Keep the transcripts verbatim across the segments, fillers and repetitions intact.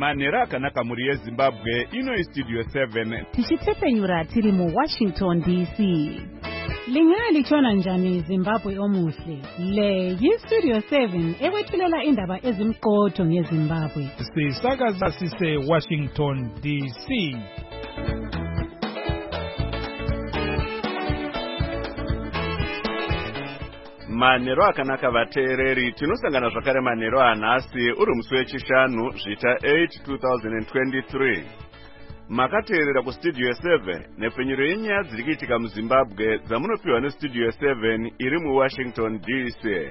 manhero akanaka muri yezimbabwe ino studio seven tichitsepenyura tiri muwashington D C. Lingalitshona njani Zimbabwe omuhle? Le yi-Studio seven ewethulela indaba ezimqotho ngeZimbabwe. Sisakaza sise Washington D C. manhero akanaka vateereri, tinosangana zvakare manhero anhasi uri musi wechishanu zvita eight twenty twenty-three. Makateerera kustudio seven nepfenyuro yenyaya dziri kuitika muZimbabwe dzamunopiwa nestudio seven iri muWashington D C.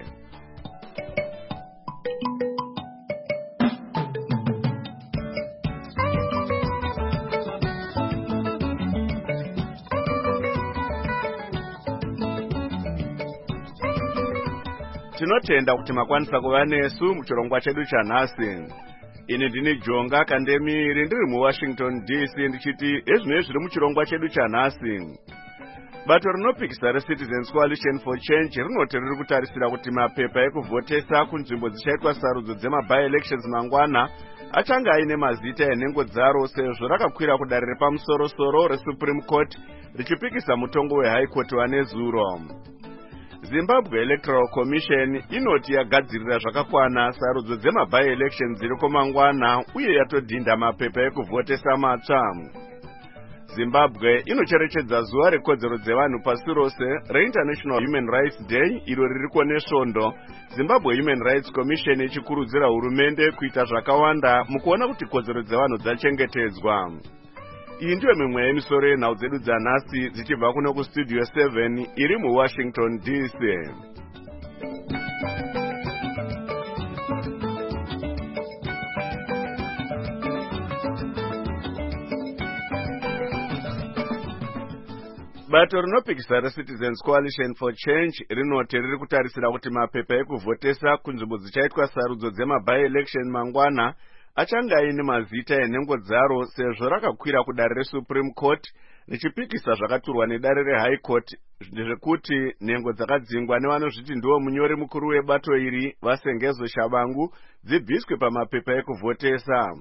Tinotenda kuti makwanisa kuva nesu muchirongwa chedu chanhasi. Ini ndini Jonga Kandemiri ndiri muWashington D C ndichiti ezvinoi zviri muchirongwa chedu chanhasi. Bato rinopikisa reCitizens Coalition for Change rinoti riri kutarisira kuti mapepa ekuvhotesa kunzvimbo dzichaitwa sarudzo dzema-by-elections mangwana achange aine mazita enhengo dzaro sezvo rakakwira kudare repamusoro-soro reSupreme Court richipikisa mutongo weHigh Court wanezuro. Zimbabwe Electoral Commission inoti yagadzirira zvakakwana sarudzo dzema-by-elections dziriko mangwana uye yatodhinda mapepa ekuvhotesa matsva. Zimbabwe inocherechedza zuva rekodzero dzevanhu pasi rose reInternational Human Rights Day iro ririko nesvondo. Zimbabwe Human Rights Commission ichikurudzira hurumende kuita zvakawanda mukuona kuti kodzero dzevanhu dzachengetedzwa. Iyi ndiyo mimwe yemisoro yenhau dzedu dzanhasi dzichibva kuno kustudio seven iri muWashington D C. Bato rinopikisa reCitizens Coalition for Change rinoti riri kutarisira kuti mapepa ekuvhotesa kunzvimbo dzichaitwa sarudzo dzema-by-election mangwana achange aine mazita enhengo dzaro sezvo rakakwira kudare reSupreme Court richipikisa zvakaturwa nedare reHigh Court zvekuti nhengo dzakadzingwa nevanozviti ndiwo munyori mukuru webato iri Vasengezo Shabangu dzibviswe pamapepa ekuvhotesa.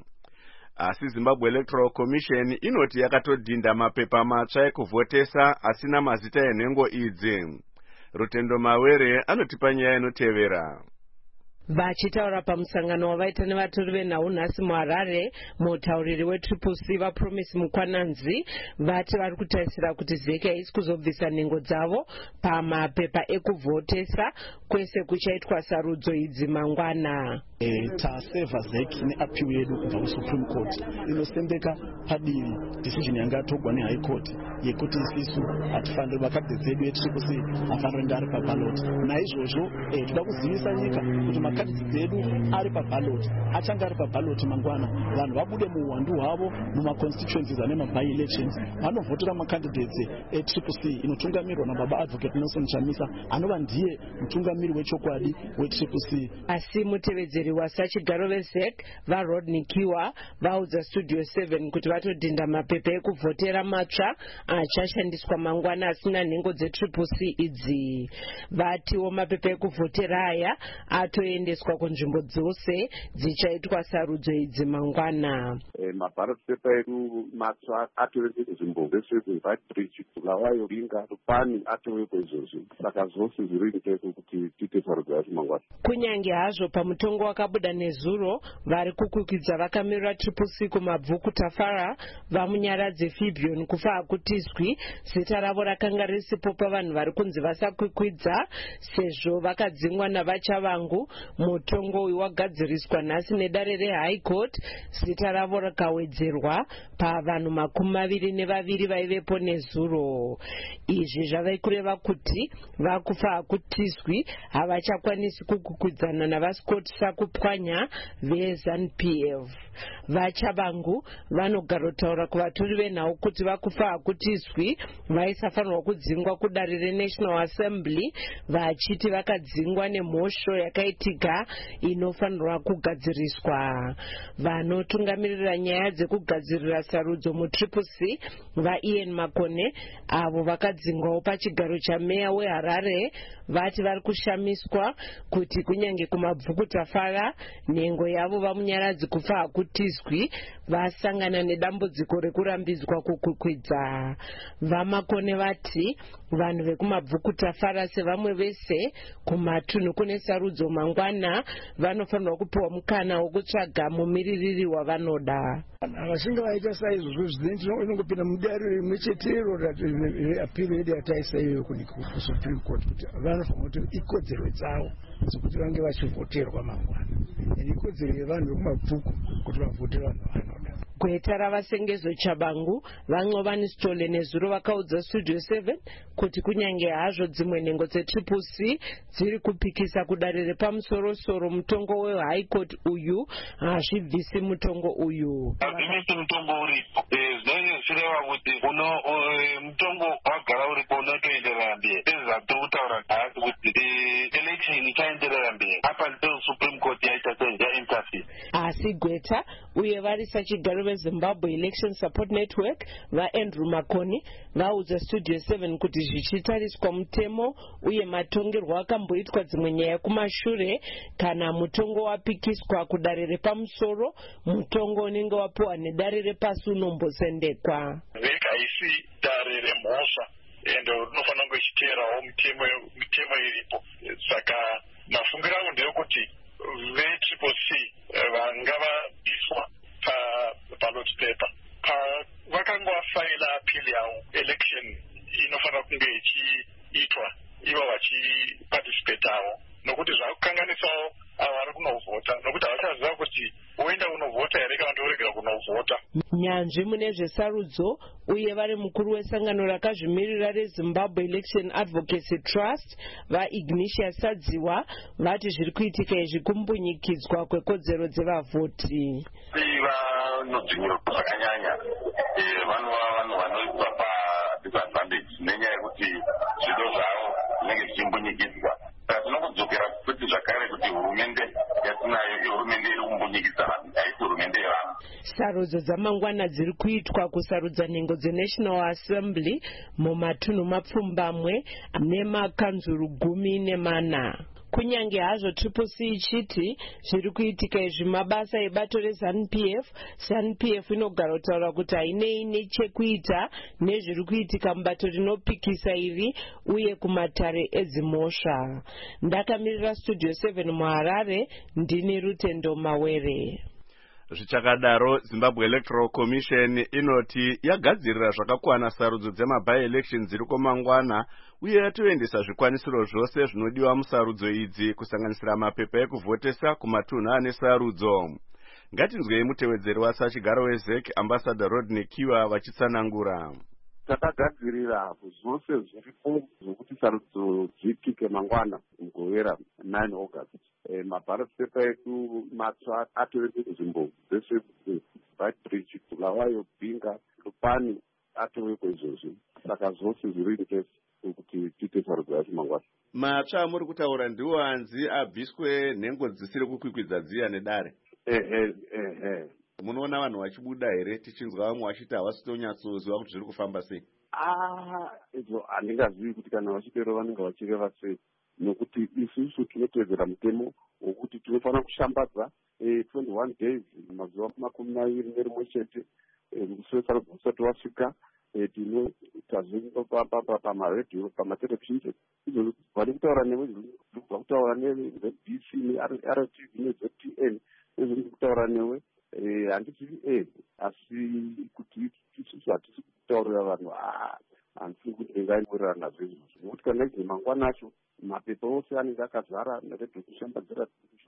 Asi Zimbabwe Electoral Commission inoti yakatodhinda mapepa matsva ekuvhotesa asina mazita enhengo idzi. Rutendo Mawere anotipa nyaya inotevera. Vachitaura pamusangano wavaita nevatori venhau nhasi muHarare, mutauriri weTriple C vaPromise Mukwananzi vati vari kutarisira kuti zeki haisi kuzobvisa nhengo dzavo pamapepa ekuvhotesa kwese kuchaitwa sarudzo idzi mangwana. taseva zeki neapiwi yedu kubva kuSupreme Court inosembeka padivi decision yanga yatogwa neHigh Court yekuti isisu hatifaniri makadhi dzedu eTriple C hafaniri kunge ari paballot. Naizvozvo toda kuzivisa nyika kuti makadhi dzedu ari paballot achange ari paballot mangwana. Vanhu vabude muuwandu hwavo mumaconstituencies ane maby-elections vanovhotera macandidates eTriple C inotungamirwa nababa Advocate Nelson Chamisa anova ndiye mutungamiri wechokwadi weTriple C. Asi mutevedzeri wasachigaro vezek vaRodney Kiwa vaudza Studio seven kuti vatodhinda mapepa ekuvhotera matsva achashandiswa mangwana asina nhengo dzeTriple C idzi. Vatiwo mapepa ekuvhotera aya atoendeswa kunzvimbo dzose dzichaitwa sarudzo idzi mangwana. Maballot paper edu matsva atove kunzvimbo dzese Whitebridge, Bulawayo, Ringa, Rupani atove kwezvozvo. Saka zvose zviri kuitwa kuti tiite sarudzo yacho mangwana. Kunyange hazvo pamutongo wakabuda nezuro vari kukwikidza vakamirira Triple C kumabvuku Tafara vamunyaradze Fibion kufa hakutizwi zita ravo rakanga risipo pavanhu vari kunzi vasakwikwidza sezvo vakadzingwa navachavangu. Mutongo uyu wagadziriswa nhasi nedare reHigh Court zita ravo rakawedzerwa pavanhu makumi maviri nevaviri vaivepo nezuro. Izvi zvava kureva kuti vakufa hakutizwi havachakwanisi kukwikwidza navaScott Sakupwanya veZANU-P F. Vachabangu vanogarotaura kuvatori venhau kuti vakufa hakutizwi vaisafanirwa kudzingwa kudare reNational Assembly vachiti vakadzingwa nemhosho yakaitika yega inofanirwa kugadziriswa. Vanotungamirira nyaya dzekugadzirira sarudzo mutriple C vaIan Makone avo vakadzingwawo pachigaro chameya weHarare vati vari kushamiswa kuti kunyange kumabvuku tafara nhengo yavo vamunyaradzi kufa hakutizwi vasangana nedambudziko rekurambidzwa kukukwidza. VaMakone vati vanhu vekumabvuku tafara sevamwe vese kumatunhu kune sarudzo mangwana vanofanirwa kupiwa mukana wokutsvaga mumiririri wavanoda. Vachinge vaita saizvozvo zvinenge inongopinda mudare rimwe chetero reapiro yedu yataisa iyoyo kusupreme court kuti vanofanira kuti ikodzero dzavo dzekuti vange vachivhoterwa mangwana ende ikodzero yevanhu vekumabvuku kuti vavhote vanhu vanoda. Gweta ravasengezo Chabangu vaNcovani Sithole nezuro vakaudza Studio seven kuti kunyange hazvo dzimwe nhengo dzetriple C dziri kupikisa kudare repamusorosoro mutongo weHigh Court uyu hazvibvisi mutongo uyu. Hazvibvisi mutongo uripo. Zvinenge zvichireva kuti uno mutongo wagara uripo unotoenderera mberi. Ezvatiri kutaura nhasi kuti election ichaenderera mberi apa ndipo Supreme Court yaita senge yainterfere. Asi Gweta uye vari sachigaro veZimbabwe Election Support Network vaAndrew Makone vaudza Studio seven kuti zvichitariswa mutemo uye matongerwo akamboitwa dzimwe nyaya kumashure kana mutongo wapikiswa kudare repamusoro mutongo unenge wapiwa nedare repasi unombosendekwa. Vheki haisi dare remhosva ende unofanira kunge ichiteerawo mitemo iripo. Saka mafungiro angu ndeyekuti vetriple C vanga vabviswa paballot paper vakanga vafaila apili yavo election inofanira kunge ichiitwa ivo vachiparticipatawo nokuti zvakukanganisawo avo vari kunovhota nokuti havachaziva kuti woenda kunovhota here kana kuti woregera kunovhota. Nyanzvi mune zvesarudzo uye vari mukuru wesangano rakazvimirira reZimbabwe Election Advocacy Trust vaIgnatius Sadziwa vati zviri kuitika izvi kumbunyikidzwa kwekodzero dzevavhoti. Vanodzvinyirwa zvakanyanya vanova vanhu vanoiswa padisadvantage nenyaya yekuti zvido zvavo zvinenge zvichimbunyikidzwa. Saka tinokudzokera kuti zvakare kuti hurumende yatinayo ihurumende iri kumbunyikidza vanhu haisi hurumende yevanhu. Sarudzo dzamangwana dziri kuitwa kusarudza nhengo dzeNational Assembly mumatunhu mapfumbamwe nemakanzuru gumi nemana. Kunyange hazvo triple C ichiti zviri kuitika izvi mabasa ebato reZANU-P F, ZANU-P F inogara kutaura kuti hainei nechekuita nezviri kuitika mubato rinopikisa iri uye kumatare edzimhosva. Ndakamirira Studio seven muHarare, ndini Rutendo Mawere. Zvichakadaro, Zimbabwe Electoral Commission inoti yagadzirira zvakakwana sarudzo dzemaby-election dziri komangwana uye yatoendesa zvikwanisiro zvose zvinodiwa musarudzo idzi kusanganisira mapepa ekuvhotesa kumatunhu ane sarudzo. Ngatinzwei mutevedzeri wasachigaro weZEC Ambassador Rodney Kiwa vachitsanangura. Takagadzirira zvose zviripo zvokuti sarudzo dziitike mangwana mugowera nine August. Maballot paper edu matsva atove kuZimbabwe dzese Beitbridge, Bulawayo, Bhinga, Lupani atove kwezvozvo. Saka zvose zviri in kuti tiite sarudzo yacho mangwana. Matsva muri kutaura ndiwo anzi abviswe nhengo dzisiri kukwikwidza dziya nedare. Ehe ehe. Munoona vanhu vachibuda here tichinzwa vamwe vachiti havasi tonyatsoziva kuti zviri kufamba sei? Ah, izvo handingazivi kuti kana vachitero vanenge vachireva sei. Nokuti isusu tinotevedzera mutemo wokuti tinofanira kushambadza twenty-one days mazuva makumi maviri nerimwe chete mushure sarudzo usati wasvika. Tinotazvinga pamaredhiyo pamaterevhizheni izvo vari kutaura newe zviri kutaura neZ B C neR T V neZ T N nezviri kutaura newe handiti e asi kuti isusu hatisi kutaurira vanhu handisi kuti ndingaingorera nazvo izvozvo nokuti kana izi mangwana acho mapepa ose anenge akazara neredhiyo kushambadzira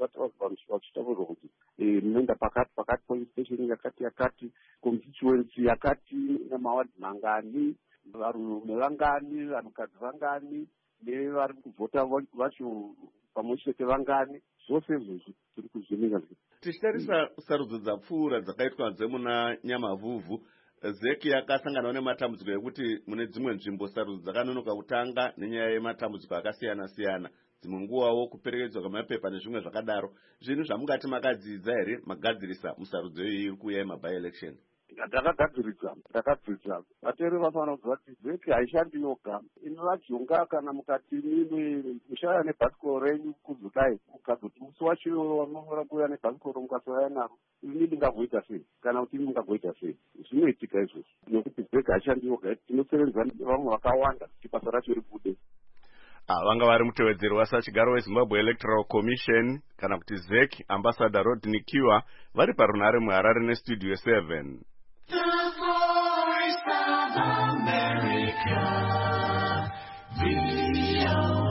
vachitaurwa kuti munoenda pakati pakati police station yakati yakati constituency yakati namawadhi mangani varume vangani vanhukadzi vangani nevari kuvhota vacho pamwe chete vangani zvose izvozvo tiri kuzvininga. Tichitarisa sarudzo dzapfuura dzakaitwa dzemuna Nyamavhuvhu, zeki yakasanganawo nematambudziko ekuti mune dzimwe nzvimbo sarudzo dzakanonoka kutanga nenyaya yematambudziko akasiyana siyana, dzimwe nguvawo kuperekedzwa kwemapepa nezvimwe zvakadaro. Zvinhu zvamungati makadzidza here magadzirisa musarudzo iyi iri kuuya yemaby election? Ndakagadziridza, ndakadzidza. Vateri vafanira kuziva kuti zeki haishandi yoga, inovajonga kana mukati mimwe mushaya nebhasikoro renyu kuzodai ukazoti musi wacho vanonyora kuuya nebhasikoro mukasauya naro, ini ndingavhoita sei kana kuti ini ndingavhoita sei? Zvinoitika izvozvo nekuti zeki haishandi yoga, tinosevenza vamwe vakawanda kuti basa racho ribude. Ah, vanga vari mutevedzeri wasachigaro weZimbabwe Electoral Commission kana kuti Z E C, Ambassador Rodney Kiwa, vari parunare muHarare neStudio seven. The Voice of America, V O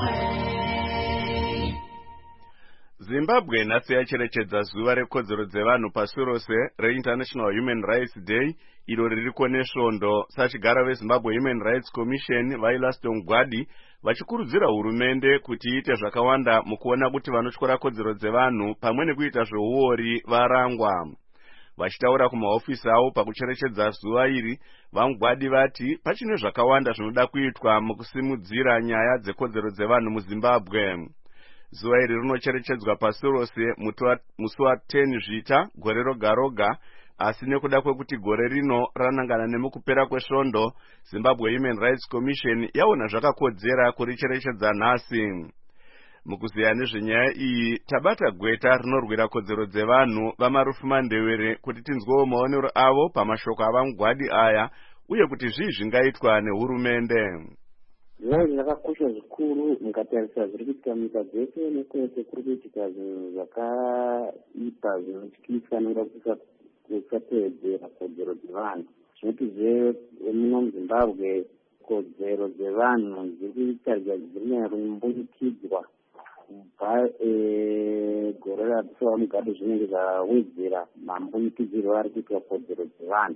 A. Zimbabwe nhasi yacherechedza zuva rekodzero dzevanhu pasi rose reInternational Human Rights Day, iro ririko nesvondo. Sachigara veZimbabwe Human Rights Commission Vailaston Gwadi vachikurudzira hurumende kuti iite zvakawanda mukuona kuti vanotyora kodzero dzevanhu pamwe nekuita zveuori varangwa. Vachitaura kumahofisi avo pakucherechedza zuva iri, vaMgwadi vati pachine zvakawanda zvinoda kuitwa mukusimudzira nyaya dzekodzero dzevanhu muZimbabwe. Zuva iri rinocherechedzwa pasi rose musi wa ten Zvita gore roga roga, asi nekuda kwekuti gore rino ranangana nemukupera kwesvondo, Zimbabwe Human Rights Commission yaona zvakakodzera kuricherechedza nhasi. Mukuziya nezvenyaya iyi, tabata gweta rinorwira kodzero dzevanhu vaMarufu Mandewere kuti tinzwewo maonero avo pamashoko avaMgwadi aya uye kuti zvii zvingaitwa nehurumende. Zvai zvakakosha zvikuru mukatarisa zviri kuitika munyika dzese nekwese kuri kuitika zvinhu zvakaipa zvinotyisa nokuda kusatevedzera kodzero dzevanhu. Zvinotizve muno muZimbabwe kodzero dzevanhu dziri kutarisa dziri kumbunikidzwa kubva gore rapfuura Mugabe zvinenge zvawedzera mambunikidzirwo ari kuitwa kodzero dzevanhu.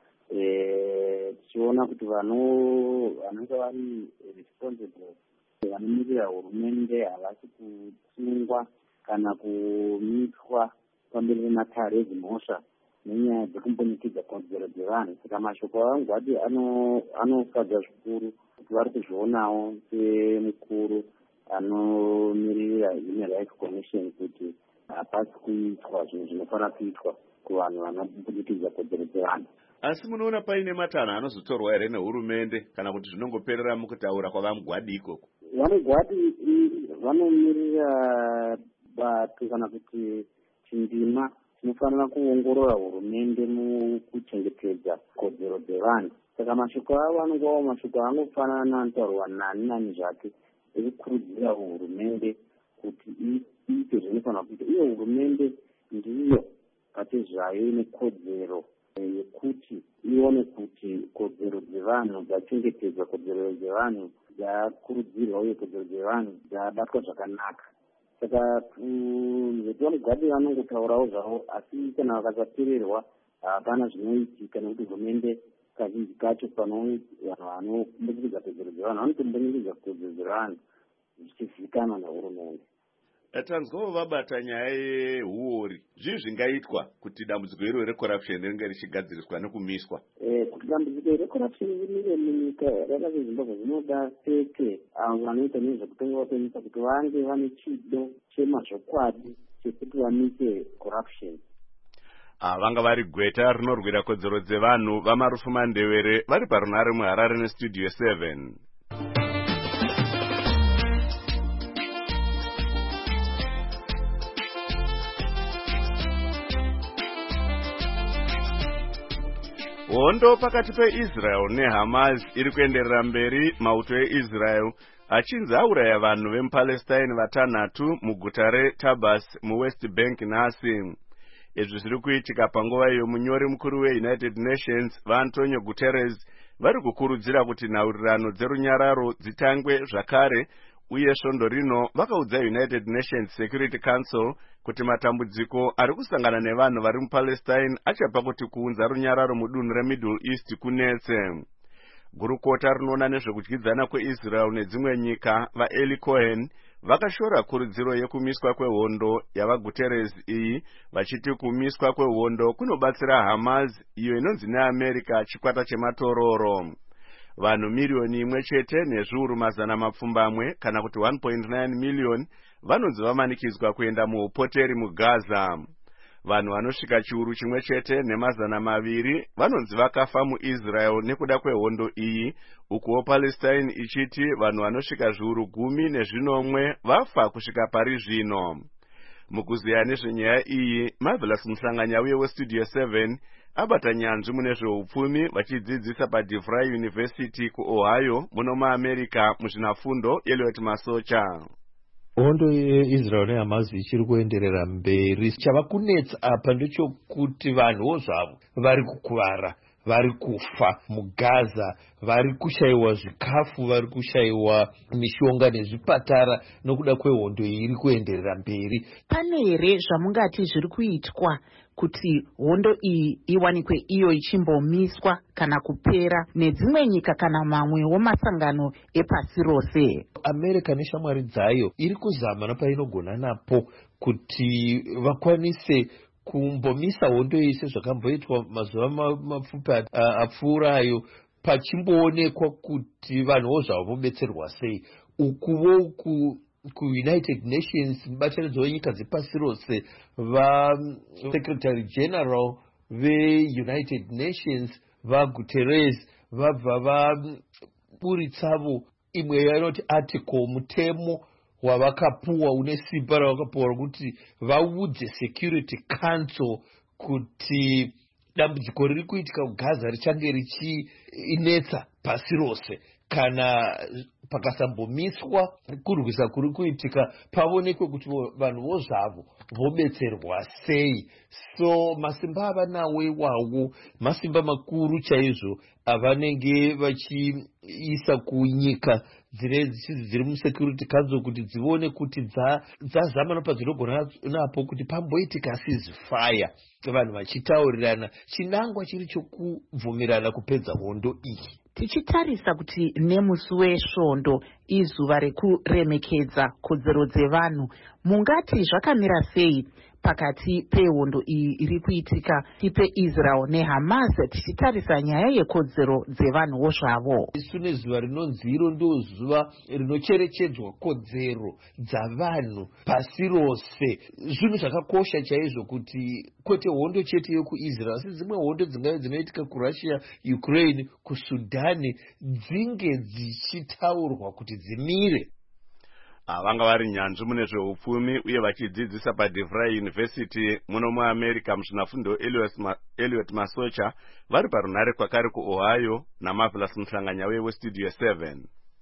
Tichiona kuti vanenge vari responsible vanomirira hurumende havasi kusungwa kana kumiswa pamberi pematare ezimhosva nenyaya dzekumbunikidzwa kodzero dzevanhu. Saka mashoko avaMgwadi anofadza zvikuru kuti vari kuzvionawo semukuru anomirira Human Rights Commission kuti hapasi kuitwa zvinhu zvinofanira kuitwa kuvanhu vanombunikidzwa kodzero dzevanhu. Asi munoona paine matanho anozotorwa here nehurumende kana kuti zvinongoperera mukutaura kwavaMgwadi ikoko? VaMgwadi vanomirira bato kana kuti chindima chinofanira kuongorora hurumende mukuchengetedza kodzero dzevanhu. Saka mashoko avo anongovawo mashoko angofanana anotaurwa nani nani zvake ekukurudzira hurumende kuti iite zvinofanira kuita. Iyo hurumende ndiyo pate zvayo ine kodzero yekuti ione kuti kodzero dzevanhu dzachengetedzwa, kodzero dzevanhu dzakurudzirwa uye kodzero dzevanhu dzabatwa zvakanaka. Saka VaMgwadi vanongotaurawo zvavo, asi kana vakasateererwa hapana zvinoitika nekuti hurumende kazhinji kacho pano vanhu vanombunyikidzwa kodzero dzevanhu vanotombunyikidzwa kodzero dzevanhu zvichizivikanwa nehurumende. Tanzwawo vabata nyaya yehuori. Zvii zvingaitwa kuti dambudziko iro recorruption ringe richigadziriswa nekumiswa? Kuti dambudziko recorruption rimire munyika yakaita seZimbabwe zvinoda peke avo vanoita nezvekutongewa kwenyika kuti vange vane chido chemazvokwadi chekuti vamise corruption. Vanga vari gweta rinorwira kodzero dzevanhu vaMarufu Mandewere vari parunare muHarare neStudio seven. Hondo pakati peIsrael neHamas iri kuenderera mberi, mauto eIsrael achinzi auraya vanhu vemuPalestine vatanhatu muguta reTabas muWest Bank nhasi. Izvi zviri kuitika panguva iyo munyori mukuru weUnited Nations vaAntonio Guterres vari kukurudzira kuti nhaurirano dzerunyararo dzitangwe zvakare, uye svondo rino vakaudza United Nations Security Council kuti matambudziko ari kusangana nevanhu vari muPalestine achapa kuti kuunza runyararo mudunhu reMiddle East kunetse. Gurukota rinoona nezvekudyidzana kweIsrael nedzimwe nyika vaEli Cohen vakashora kurudziro yekumiswa kwehondo yavaguterres iyi vachiti kumiswa kwehondo kunobatsira Hamas iyo inonzi neAmerica chikwata chematororo. Vanhu miriyoni imwe chete nezviuru mazana mapfumbamwe kana kuti one point nine million vanonzi vamanikidzwa kuenda muupoteri muGaza. Vanhu vanosvika chiuru chimwe chete nemazana maviri vanonzi vakafa muIsrael nekuda kwehondo iyi, ukuwo Palestine ichiti vanhu vanosvika zviuru gumi nezvinomwe vafa kusvika pari zvino. Mukuziya nezvenyaya iyi, Marvelous Muhlanganyauye weStudio seven abata nyanzvi mune zveupfumi vachidzidzisa paDeVry University kuOhio muno muAmerica muzvinafundo Elliot Masocha. Hondo yeIsrael neHamas ichiri kuenderera mberi. Chava kunetsa apa ndechokuti vanhuwo zvavo vari kukuvara, vari kufa muGaza, vari kushayiwa zvikafu, vari kushayiwa mishonga nezvipatara nokuda kwehondo iyi iri kuenderera mberi. Pane here zvamungati zviri kuitwa kuti hondo iyi iwanikwe iyo ichimbomiswa kana kupera nedzimwe nyika kana mamwewo masangano epasi rose? America neshamwari dzayo iri kuzama napainogona napo kuti vakwanise kumbomisa hondo iyi sezvakamboitwa mazuva mapfupi apfuurayo, pachimboonekwa kuti vanhuwo zvavo vobetserwa sei. Ukuwo ku kuUnited Nations, mubatanidzo wenyika dzepasi rose, vaSecretary General veUnited Nations vaGuterres vabva vaburitsavo imwe yanoti article mutemo wavakapuwa une simba ravakapuwa rokuti vaudze Security Council kuti dambudziko riri kuitika kuGaza richange richinetsa pasi rose kana pakasambommiswa kurwisa kuri kuitika pavonekwe kuti vanhuwo zvavo vobetserwa sei. So masimba avanawo iwawo masimba makuru chaizvo avanenge vachiisa kunyika dziri muSecurity Council kuti dzione kuti dzazama napadzinogona napo kuti pamboitika ceasefire, vanhu vachitaurirana chinangwa chiri chokubvumirana kupedza hondo iyi. Tichitarisa kuti nemusi wesvondo izuva rekuremekedza kodzero dzevanhu, mungati zvakamira sei pakati pehondo iyi iri kuitika peIsrael neHamas tichitarisa nyaya yekodzero dzevanhuwo zvavo? Isu nezuva rinonzi iro ndo zuva rinocherechedzwa kodzero dzavanhu pasi rose. Zvinhu zvakakosha chaizvo kuti kwete hondo chete yokuIsrael asi dzimwe hondo dzingayo dzinoitika kuRussia, Ukraine, kuSudani dzinge dzichitaurwa kuti dzimire. Vanga vari nyanzvi mune zveupfumi uye vachidzidzisa paDeVry University muno muAmerica muzvinafundo Elliot Masocha vari parunhare kwakare kuOhio naMarvelous Muhlanganyauye weStudio seven.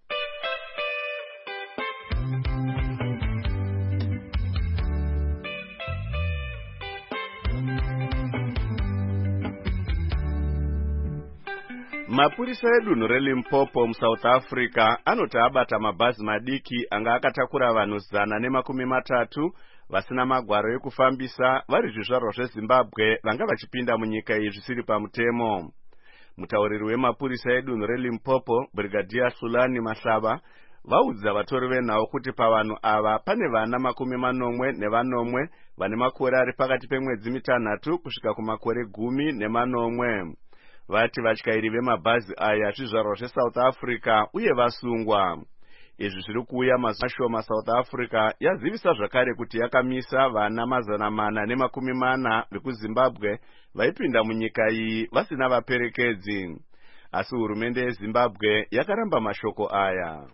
Mapurisa edunhu reLimpopo muSouth Africa anoti abata mabhazi madiki anga akatakura vanhu zana nemakumi matatu vasina magwaro ekufambisa vari zvizvarwa zveZimbabwe vanga vachipinda munyika iyi zvisiri pamutemo. Mutauriri wemapurisa edunhu reLimpopo, Brigadier Sulani Mahlava, vaudza vatori venhau kuti pavanhu ava pane vana makumi manomwe nevanomwe vane makore ari pakati pemwedzi mitanhatu kusvika kumakore gumi nemanomwe. Vati vatyairi vemabhazi aya zvizvarwa zveSouth Africa uye vasungwa. Izvi zviri kuuya mazuva shoma South Africa yazivisa zvakare kuti yakamisa vana mazana mana nemakumi mana vekuZimbabwe vaipinda munyika iyi vasina vaperekedzi. Asi hurumende yeZimbabwe yakaramba mashoko aya.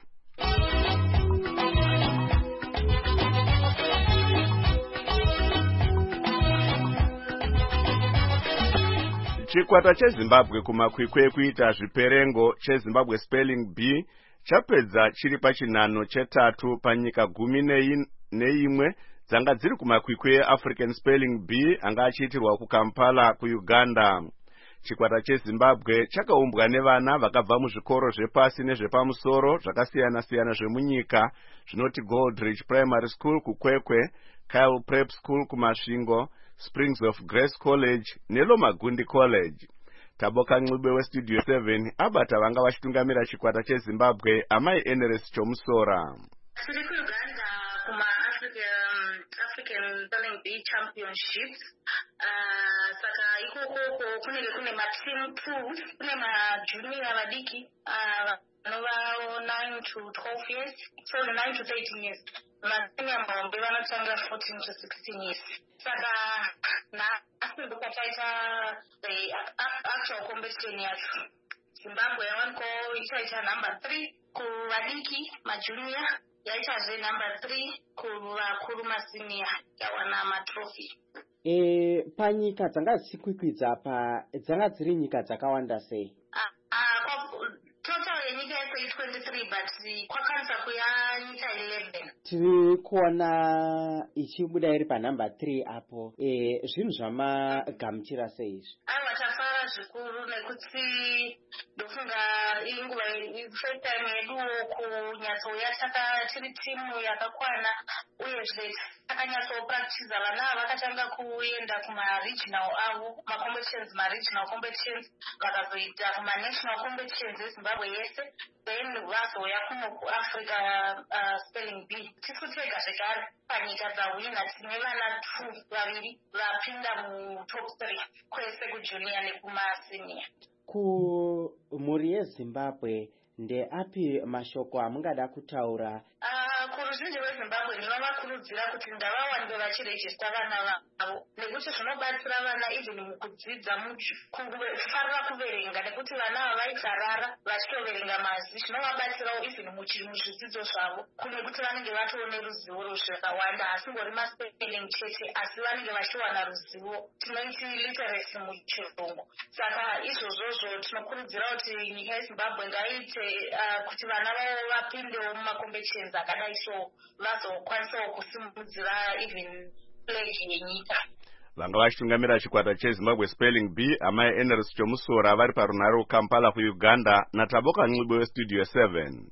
Chikwata cheZimbabwe kumakwikwi ekuita zviperengo cheZimbabwe Spelling Bee chapedza chiri pachinhano chetatu panyika gumi neimwe dzanga dziri kumakwikwi eAfrican Spelling Bee anga achiitirwa kuKampala kuUganda. Chikwata cheZimbabwe chakaumbwa nevana vakabva muzvikoro zvepasi nezvepamusoro zvakasiyana siyana zvemunyika zvinoti Goldridge Primary School kuKwekwe, Kyle Prep School kuMasvingo, Springs of Grace College neLomagundi College. Taboka Ncube weStudio seven abata vanga vachitungamira chikwata cheZimbabwe amai Eneres Chomusora. tiri kuuganda kuma African African Spelling Bee Championships. Uh, saka ikoko kunenge kune mateam two, kune majunior vadiki uh, vanova nine to twelve years, sorry nine to thirteen years. Masenior mbombe vanotanga fourteen to sixteen years. Saka na asibukataita the actual competition yacho. Zimbabwe yawanko ichaita number three kuvadiki majunior, yaitazve number three kuvakuru masenior yawana matrophy. E, panyika dzanga dzichikwikwidza apa dzanga dziri nyika dzakawanda sei? Ah, ah, total yenyika yese twenty-three but kwakwanisa kuya nyika eleven. Tiri kuona ichibuda iri panumber three apo. E, zvinhu zvamagamuchira sei izvi? Aiwa tafara zvikuru nekuti ndofunga inguva first time yeduwo kunyatsouya taka tiri timu yakakwana uyezve takanyatsopractiza vana vakatanga kuenda kuma-regional avo ma-competitions ma-regional competitions vakazoita kuma-national competitions ezimbabwe yese then vazouya kuno kuafrica uh, spelling bee. Tisu tega zvekare panyika dzahwina tine vana two vaviri vapinda mutop three kwese kujunior nekumasenior. Kumhuri yeZimbabwe ndeapi mashoko amungada kutaura? Uh, kuruzhinji rweZimbabwe ndinovakurudzira kuti ngavawanze vachirejista vana vavo nekuti zvinobatsira vana even mukudzidza kufarira kuverenga nekuti vana ava vaigarara vachitoverenga mazi zvinovabatsirawo even muzvidzidzo zvavo kune kuti vanenge vatoone ruzivo rwezvakawanda hasingori maspelling chete asi vanenge vachiwana ruzivo tinoiti literacy muchirungu. Saka izvozvozvo tinokurudzira kuti nyika yeZimbabwe ngaiite uh, kuti vana vavo vapindewo mumacompetitions akadai so vazokwanisawo kusimudzira even flag yenyika. Vanga vachitungamira chikwata cheZimbabwe Spelling Bee amai Eneris Chomusora vari parunhare Kampala kuUganda naTaboka Ncube weStudio seven.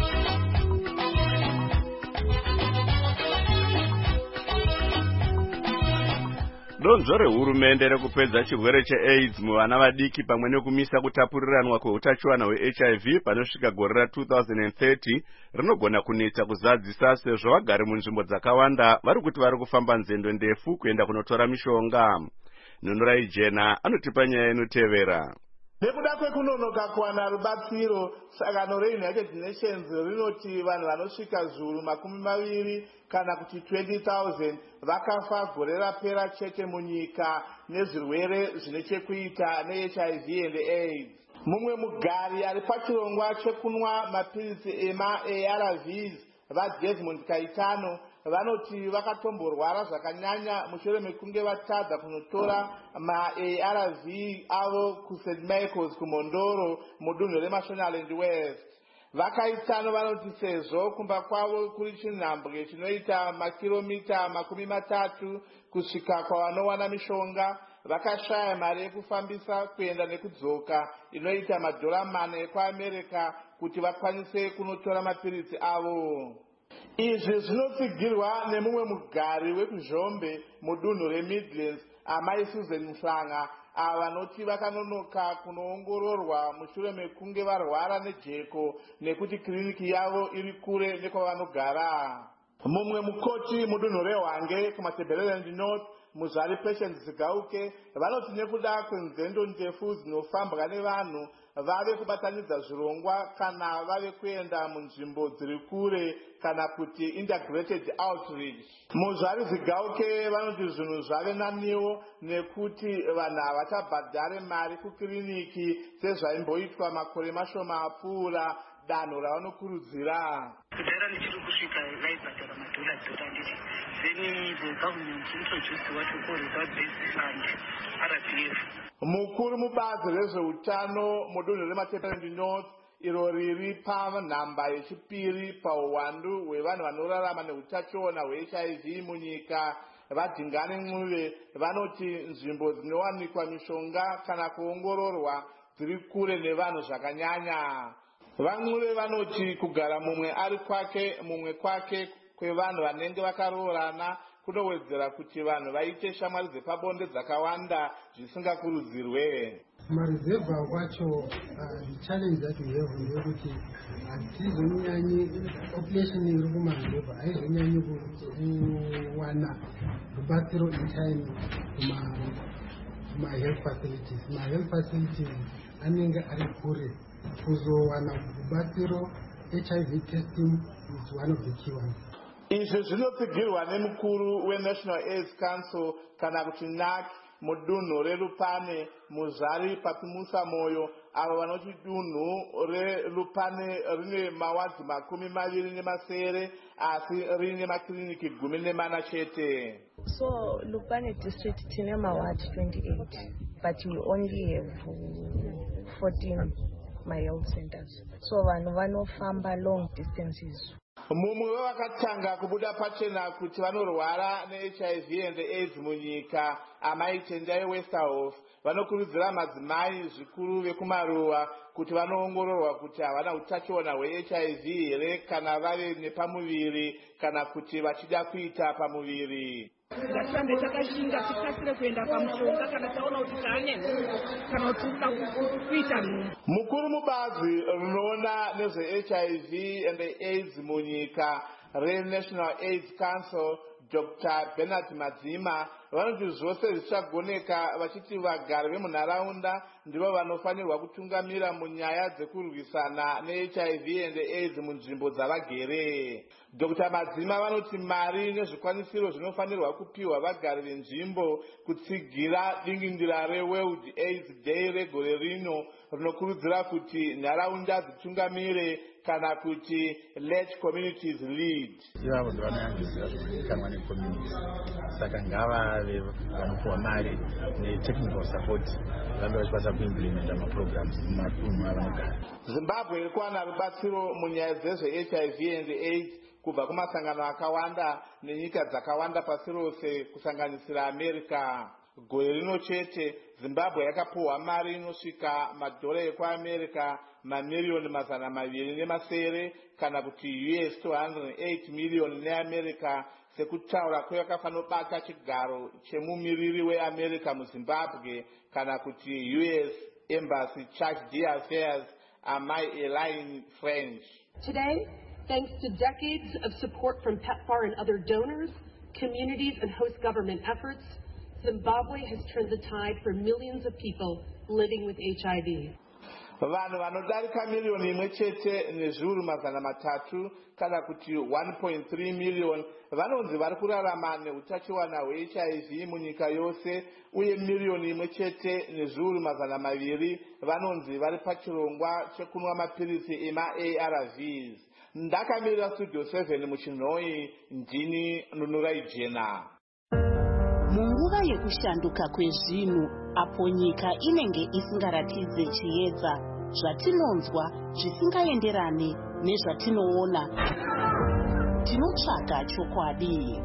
Donzvo rehurumende rekupedza chirwere cheAIDS muvana vadiki pamwe nekumisa kutapuriranwa kweutachiwana hweH I V panosvika gore ra two thousand thirty rinogona kunetsa kuzadzisa sezvo vagari munzvimbo dzakawanda vari kuti vari kufamba nzendo ndefu kuenda kunotora mishonga. Nhunurai Jena anotipa nyaya inotevera. Nekuda kwekunonoka kuwana rubatsiro, sangano reUnited Nations rinoti vanhu vanosvika zviuru makumi maviri kana kuti twenty thousand vakafa gore rapera chete munyika nezvirwere zvine chekuita neH I V and AIDS. Mumwe mugari ari pachirongwa chekunwa mapirizi ema-A R Vs vaDesmond Kaitano vanoti vakatomborwara zvakanyanya mushure mekunge vatadza kunotora ma-A R V avo kuSaint Michael's kuMondoro mudunhu reMashonaland West. Vakaitano vanoti sezvo kumba kwavo kuri chinhambwe chinoita makiromita makumi matatu kusvika kwavanowana mishonga, vakashaya mari yekufambisa kuenda nekudzoka inoita madhora mana ekuAmerica kuti vakwanise kunotora mapirizi avo. Izvi zvinotsigirwa nemumwe mugari wekuzhombe mudunhu reMidlands amai Susan Mhlanga ava vanoti vakanonoka kunoongororwa mushure mekunge varwara nejeko nekuti kiriniki yavo iri kure nekwavanogara. Mumwe mukoti mudunhu reHwange kuMatabeleland North Muzvari Patience Zigauke vanoti nekuda kwenzendo ndefu dzinofambwa nevanhu vave kubatanidza zvirongwa kana vave kuenda munzvimbo dziri kure kana kuti integrated outreach. Muzvari Zigauke vanoti zvinhu zvave naniwo nekuti vanhu havachabhadhare mari kukiriniki sezvaimboitwa makore mashoma apfuura danho ravanokurudzira. Kudhara ndichiri kusvika vaibhadhara madhora dhora nditi then the government introduced what we call result-based fund R D F. Mukuru mubazi rezveutano mudunhu reMatabeleland North iro riri panhamba yechipiri pauwandu hwevanhu vanorarama neutachiona hweH I V munyika vaDingane Ncube vanoti nzvimbo dzinowanikwa mishonga kana kuongororwa dziri kure nevanhu zvakanyanya. VaNcube vanoti kugara mumwe ari kwake mumwe kwake kwevanhu vanenge vakaroorana kunowedzera kuti vanhu vaite shamwari dzepabonde dzakawanda zvisingakurudzirwe. Marizevha kwacho challenge that we have ndeyekuti hatizonyanyi population iri kumarizevha haizonyanyi kuwana rubatsiro in time kuma-health facilities. Ma-health facilities anenge ari kure kuzowana rubatsiro. H I V testing is one of the key ones. Izvi zvinotsigirwa nemukuru weNational AIDS Council kana kuti N A C mudunhu reRupane muzvari Papimusa Moyo, avo vanoti dunhu reRupane rine mawadzi makumi maviri nemasere asi rine makiriniki gumi nemana chete. So Lupane district tine maward twenty-eight, but we only have fourteen my health centers. So vanhu vanofamba long distances. Mumwe wevakatanga kubuda pachena kuti vanorwara ne-H I V and AIDS munyika, amai Tendai Westerhoff, vanokurudzira madzimai zvikuru vekumaruwa kuti vanoongororwa kuti havana utachiona hwe-H I V here kana vave nepamuviri kana kuti vachida kuita pamuviri. Ngatambe takashinga tikasire kuenda pamushonga kana taona kuti kane kana kuti kuita munhu. Mukuru mubazi rinoona nezve-H I V and AIDS munyika reNational AIDS Council, Doctor Bernard Madzima, vanoti zvose zvichagoneka vachiti vagari vemunharaunda ndivo vanofanirwa kutungamira munyaya dzekurwisana ne-H I V and AIDS munzvimbo dzavagere. Doctor Madzima vanoti mari nezvikwanisiro zvinofanirwa kupiwa vagari venzvimbo kutsigira dingindira reWorld AIDS Day regore rino rinokurudzira kuti nharaunda dzitungamire kana kuti let communities lead. Ivavo ndivanoyangidzira zvinozivikanwa necommunities, saka ngavave vanopiwa mari netechnical support vange vachikwanisa kuimplementa maprograms mumatunhu avanogara. Zimbabwe iri kuwana rubatsiro munyaya dzezve-H I V and AIDS kubva kumasangano akawanda nenyika dzakawanda pasi rose kusanganisira America. Gore rino chete Zimbabwe yakapuhwa mari inosvika madhora ekuAmerica mamiliyoni mazana maviri nemasere kana kuti U S two hundred eight million neAmerica sekutaura kweyakafanobata chigaro chemumiriri weAmerica muZimbabwe kana kuti U S Embassy Charge d'Affaires Amai Elaine French. Today, thanks to decades of support from PEPFAR and other donors, communities and host government efforts, Zimbabwe has turned the tide for millions of people living with H I V. Vanhu vanodarika miliyoni imwe chete nezviuru mazana matatu kana kuti one point three million vanonzi vari kurarama neutachiwana hwe-H I V munyika yose, uye miliyoni imwe chete nezviuru mazana maviri vanonzi vari pachirongwa chekunwa mapirisi ema-A R Vs. Ndakamirira Studio seven muchinhoi, ndini Nunurai Jena. Munguva yekushanduka kwezvinhu apo nyika inenge isingaratidze chiedza, zvatinonzwa zvisingaenderane nezvatinoona, tinotsvaga chokwadi.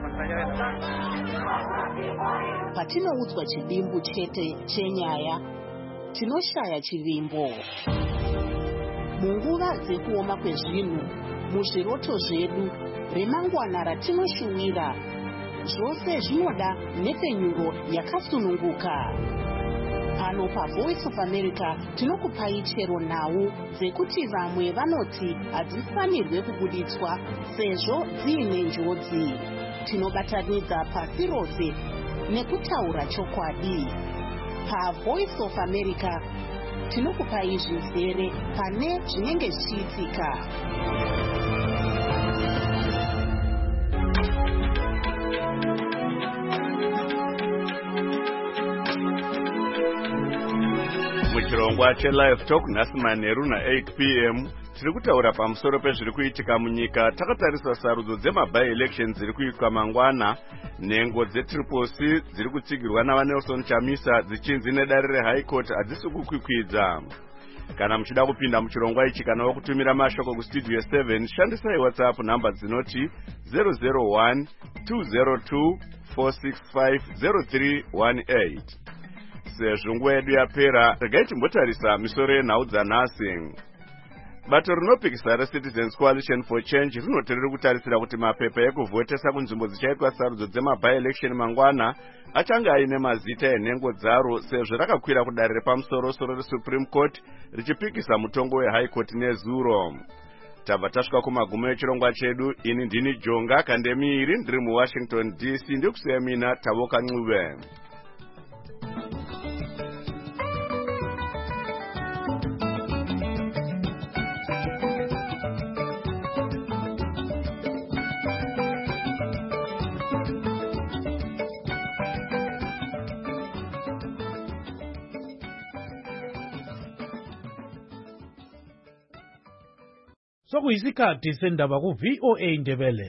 Patinoudzwa chivimbo chete chenyaya, tinoshaya chivimbo. Munguva dzekuoma kwezvinhu, muzviroto zvedu, remangwana ratinoshuwira, zvose zvinoda nhepfenyuro yakasununguka. Pano paVoice of America tinokupai chero nhau dzekuti vamwe vanoti hadzifanirwe kubuditswa sezvo dziine njodzi. Tinobatanidza pasi rose nekutaura chokwadi. PaVoice of America tinokupai zvizere pane zvinenge zvichiitika. Muchirongwa cheLive Talk nhasi manheru na-eight p m tiri kutaura pamusoro pezviri kuitika munyika, takatarisa sarudzo dzema-by-elections dziri kuitwa mangwana, nhengo dzetriple C dziri kutsigirwa navaNelson Chamisa dzichinzi nedare reHigh Court hadzisi kukwikwidza. Kana muchida kupinda muchirongwa ichi kana wakutumira mashoko kustudio seven, shandisai WhatsApp namba dzinoti zero zero one two zero two four six five zero three one eight. Sezvo nguva yedu yapera, regai timbotarisa misoro yenhau dzanhasi. bato rinopikisa reCitizens Coalition for Change rinoterera kutarisira kuti mapepa ekuvhotesa kunzvimbo dzichaitwa sarudzo dzema-by-election mangwana achange aine mazita enhengo dzaro sezvo rakakwira kudare repamusoro-soro reSupreme Court richipikisa mutongo weHigh Court nezuro. Tabva tasvika kumagumo echirongwa chedu. Ini ndini Jonga Kandemiri ndiri muWashington D C ndikusiya mina Tavoka Ncube. Sokuyisikhathi sendaba ku V O A Ndebele.